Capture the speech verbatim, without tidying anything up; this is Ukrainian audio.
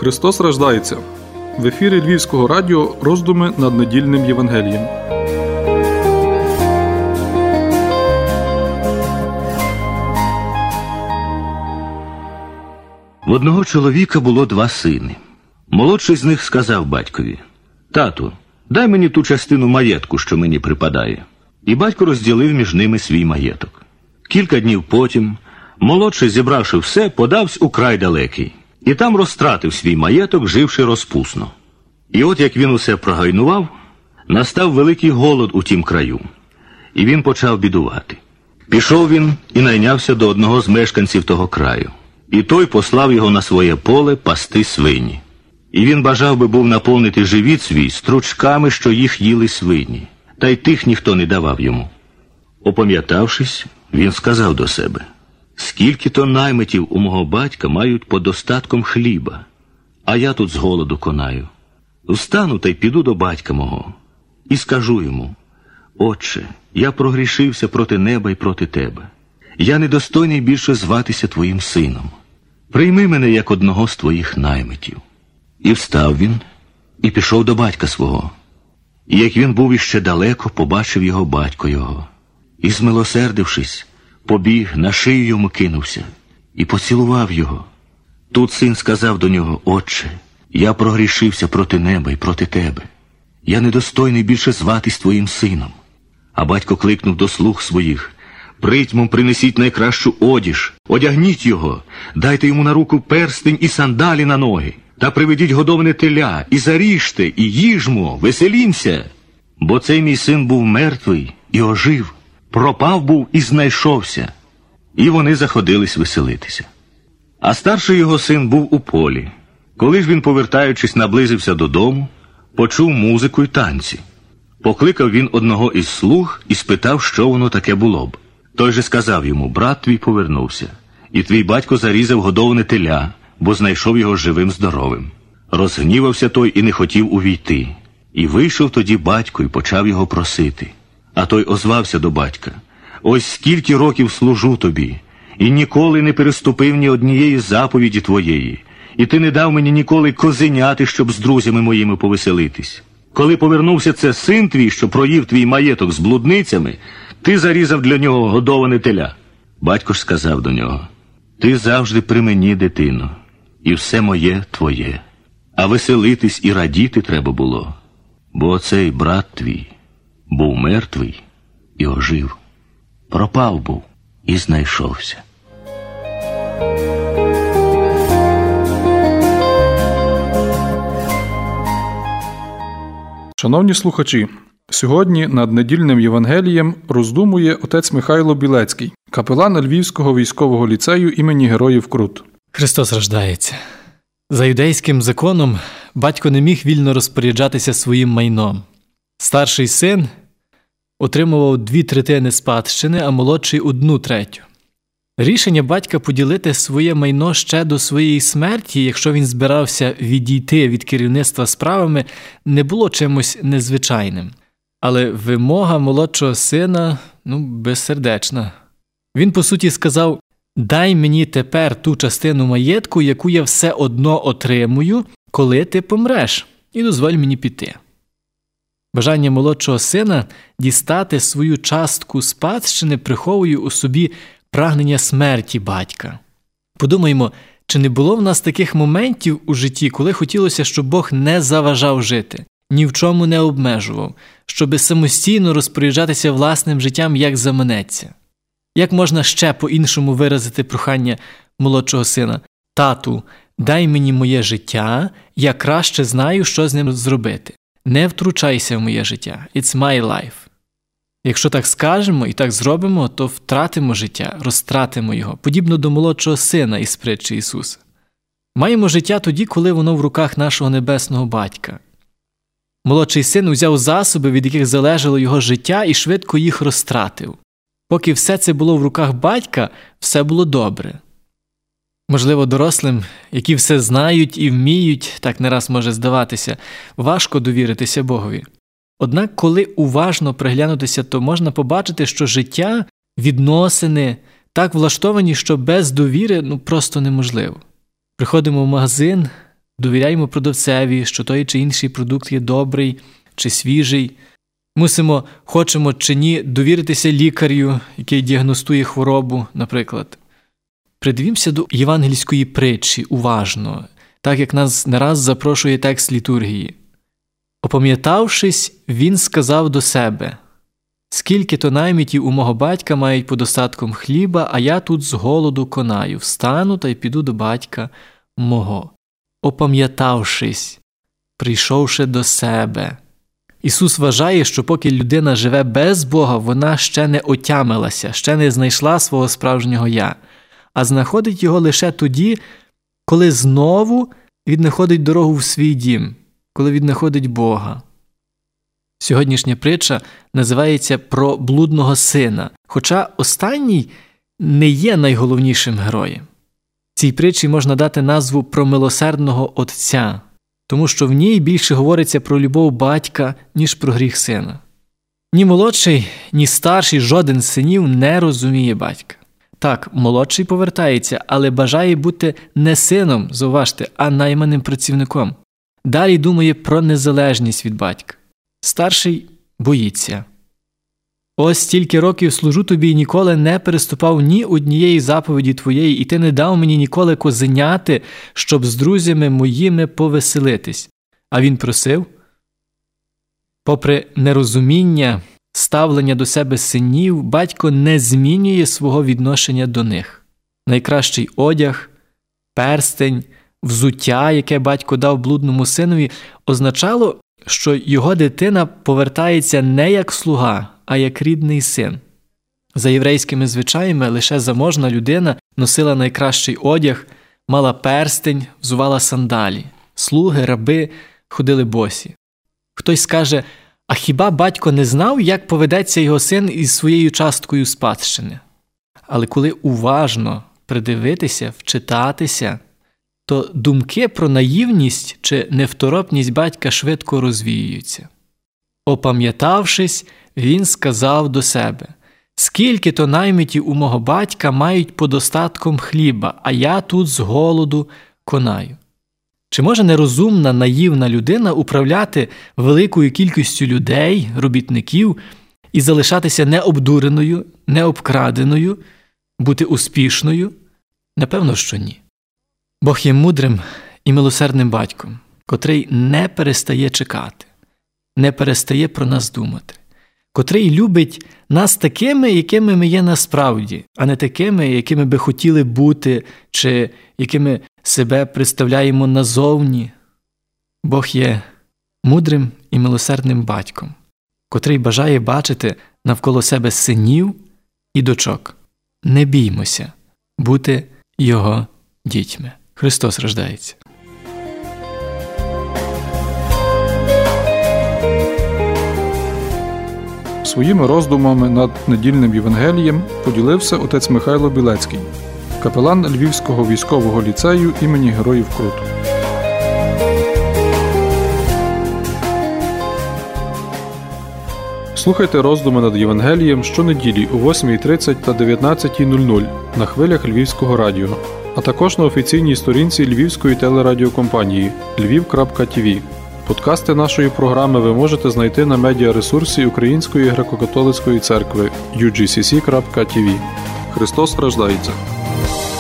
Христос рождається! В ефірі Львівського радіо роздуми над недільним Євангелієм. В одного чоловіка було два сини. Молодший з них сказав батькові: «Тату, дай мені ту частину маєтку, що мені припадає». І батько розділив між ними свій маєток. Кілька днів потім молодший, зібравши все, подавсь у край далекий. І там розтратив свій маєток, живши розпусно. І от як він усе прогайнував, настав великий голод у тім краю. І він почав бідувати. Пішов він і найнявся до одного з мешканців того краю. І той послав його на своє поле пасти свині. І він бажав би був наповнити живіт свій стручками, що їх їли свині. Та й тих ніхто не давав йому. Опам'ятавшись, він сказав до себе: «Скільки то наймитів у мого батька мають подостатком хліба, а я тут з голоду конаю. Встану та й піду до батька мого і скажу йому: Отче, я прогрішився проти неба і проти тебе. Я недостойний більше зватися твоїм сином. Прийми мене як одного з твоїх наймитів». І встав він і пішов до батька свого. І як він був іще далеко, побачив його батько його. І, змилосердившись, побіг, на шию йому кинувся і поцілував його. Тут син сказав до нього: «Отче, я прогрішився проти неба і проти тебе. Я недостойний більше зватись твоїм сином». А батько кликнув до слуг своїх: «Притьмом принесіть найкращу одіж, одягніть його, дайте йому на руку перстень і сандалі на ноги, та приведіть годоване теля, і заріжте, і їжмо, веселімся. Бо цей мій син був мертвий і ожив, пропав був і знайшовся». І вони заходились веселитися. А старший його син був у полі. Коли ж він, повертаючись, наблизився додому, почув музику й танці. Покликав він одного із слуг і спитав, що воно таке було б. Той же сказав йому: «Брат твій повернувся, і твій батько зарізав годоване теля, бо знайшов його живим-здоровим». Розгнівався той і не хотів увійти. І вийшов тоді батько і почав його просити. А той озвався до батька: «Ось скільки років служу тобі, і ніколи не переступив ні однієї заповіді твоєї, і ти не дав мені ніколи козеняти, щоб з друзями моїми повеселитись. Коли повернувся це син твій, що проїв твій маєток з блудницями, ти зарізав для нього годоване теля». Батько ж сказав до нього: «Ти завжди при мені, дитино, і все моє твоє. А веселитись і радіти треба було, бо оцей брат твій був мертвий і ожив, пропав був і знайшовся». Шановні слухачі, сьогодні над недільним Євангелієм роздумує отець Михайло Білецький, капелан Львівського військового ліцею імені Героїв Крут. Христос рождається. За юдейським законом батько не міг вільно розпоряджатися своїм майном. Старший син отримував дві третини спадщини, а молодший – одну третю. Рішення батька поділити своє майно ще до своєї смерті, якщо він збирався відійти від керівництва справами, не було чимось незвичайним. Але вимога молодшого сина, ну, безсердечна. Він, по суті, сказав: «Дай мені тепер ту частину маєтку, яку я все одно отримую, коли ти помреш, і дозволь мені піти». Бажання молодшого сина дістати свою частку спадщини приховує у собі прагнення смерті батька. Подумаймо, чи не було в нас таких моментів у житті, коли хотілося, щоб Бог не заважав жити, ні в чому не обмежував, щоби самостійно розпоряджатися власним життям, як заманеться? Як можна ще по-іншому виразити прохання молодшого сина: «Тату, дай мені моє життя, я краще знаю, що з ним зробити. Не втручайся в моє життя. It's my life». Якщо так скажемо і так зробимо, то втратимо життя, розтратимо його, подібно до молодшого сина із притчі Ісуса. Маємо життя тоді, коли воно в руках нашого небесного батька. Молодший син узяв засоби, від яких залежало його життя, і швидко їх розтратив. Поки все це було в руках батька, все було добре. Можливо, дорослим, які все знають і вміють, так не раз може здаватися, важко довіритися Богові. Однак, коли уважно приглянутися, то можна побачити, що життя, відносини так влаштовані, що без довіри ну, просто неможливо. Приходимо в магазин, довіряємо продавцеві, що той чи інший продукт є добрий чи свіжий. Мусимо, хочемо чи ні, довіритися лікарю, який діагностує хворобу, наприклад. Придивімося до євангельської притчі уважно, так як нас не раз запрошує текст літургії. Опам'ятавшись, він сказав до себе: «Скільки-то наймитів у мого батька мають подостатком хліба, а я тут з голоду конаю. Встану та й піду до батька мого». Опам'ятавшись, прийшовши до себе. Ісус вважає, що поки людина живе без Бога, вона ще не отямилася, ще не знайшла свого справжнього «я», а знаходить його лише тоді, коли знову віднаходить дорогу в свій дім, коли віднаходить Бога. Сьогоднішня притча називається «Про блудного сина», хоча останній не є найголовнішим героєм. Цій притчі можна дати назву «Про милосердного отця», тому що в ній більше говориться про любов батька, ніж про гріх сина. Ні молодший, ні старший, жоден з синів не розуміє батька. Так, молодший повертається, але бажає бути не сином, зауважте, а найманим працівником. Далі думає про незалежність від батька. Старший боїться. «Ось стільки років служу тобі і ніколи не переступав ні однієї заповіді твоєї, і ти не дав мені ніколи козеняти, щоб з друзями моїми повеселитись». А він просив. Попри нерозуміння, ставлення до себе синів, батько не змінює свого відношення до них. Найкращий одяг, перстень, взуття, яке батько дав блудному синові, означало, що його дитина повертається не як слуга, а як рідний син. За єврейськими звичаями лише заможна людина носила найкращий одяг, мала перстень, взувала сандалі. Слуги, раби ходили босі. Хтось скаже: а хіба батько не знав, як поведеться його син із своєю часткою спадщини? Але коли уважно придивитися, вчитатися, то думки про наївність чи невторопність батька швидко розвіюються. Опам'ятавшись, він сказав до себе: «Скільки-то наймитів у мого батька мають подостатком хліба, а я тут з голоду конаю». Чи може нерозумна, наївна людина управляти великою кількістю людей, робітників, і залишатися необдуреною, необкраденою, бути успішною? Напевно, що ні. Бог є мудрим і милосердним батьком, котрий не перестає чекати, не перестає про нас думати, котрий любить нас такими, якими ми є насправді, а не такими, якими би хотіли бути, чи якими себе представляємо назовні. Бог є мудрим і милосердним батьком, котрий бажає бачити навколо себе синів і дочок. Не біймося бути його дітьми. Христос рождається. Своїми роздумами над недільним Євангелієм поділився отець Михайло Білецький, капелан Львівського військового ліцею імені Героїв Крут. Слухайте роздуми над Євангелієм щонеділі о восьмій тридцять та дев'ятнадцятій нуль нуль на хвилях Львівського радіо, а також на офіційній сторінці Львівської телерадіокомпанії львів крапка ті ві. Подкасти нашої програми ви можете знайти на медіаресурсі Української греко-католицької церкви ю джі сі сі крапка ті ві. Христос рождається!